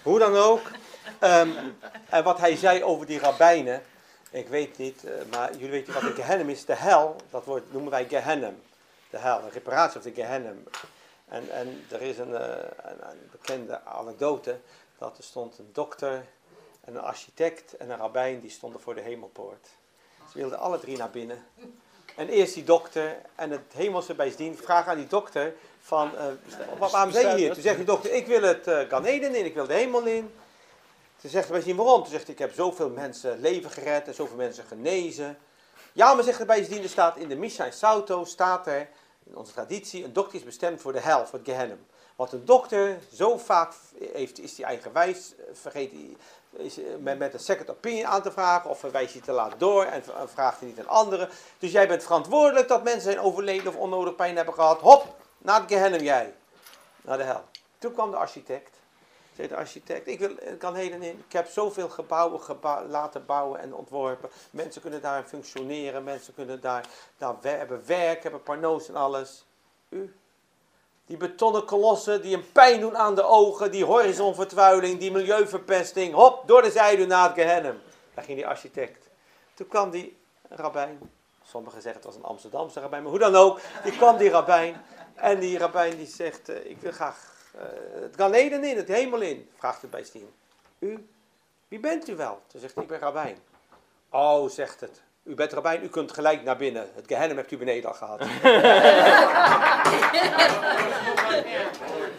Hoe dan ook. En wat hij zei over die rabbijnen. Ik weet niet, maar jullie weten wat de Gehennem is. De hel, dat woord noemen wij Gehennem. De hel, een reparatie of de Gehennem. En er is een bekende anekdote. Dat er stond een dokter en een architect en een rabbijn. Die stonden voor de hemelpoort. Ze wilden alle drie naar binnen. En eerst die dokter en het hemelse bijzien vragen aan die dokter van, waarom zijn je hier? Toen zegt die dokter, ik wil het Gan Eden in, ik wil de hemel in. Toen zegt de bijzien, waarom? Toen zegt hij, ik heb zoveel mensen leven gered en zoveel mensen genezen. Ja, maar zegt de bijzien, er staat in de Mishnah in Sauto, staat er, in onze traditie, een dokter is bestemd voor de hel, voor het Gehennem. Want een dokter, zo vaak is hij eigenwijs, vergeet hij, met een second opinion aan te vragen, of wijst hij te laat door en vraagt hij niet aan anderen. Dus jij bent verantwoordelijk dat mensen zijn overleden of onnodig pijn hebben gehad. Hop, naar het Gehennem jij. Naar de hel. Toen kwam de architect. Zei de architect, ik kan heden in. Ik heb zoveel gebouwen laten bouwen en ontworpen. Mensen kunnen daar functioneren. Mensen kunnen daar hebben werk, hebben parnoos en alles. U? Die betonnen kolossen die een pijn doen aan de ogen, die horizonvertrouweling, die milieuverpesting. Hop, door de zijde naar het Gehennem. Daar ging die architect. Toen kwam die rabbijn. Sommigen zeggen het was een Amsterdamse rabbijn, maar hoe dan ook. Die kwam die rabbijn. En die rabbijn die zegt, ik wil graag het Gan Eden in, het hemel in. Vraagt het bij Stien. U? Wie bent u wel? Toen zegt hij, ik ben rabbijn. Oh, zegt het. U bent rabbijn, u kunt gelijk naar binnen. Het Gehennem hebt u beneden al gehad.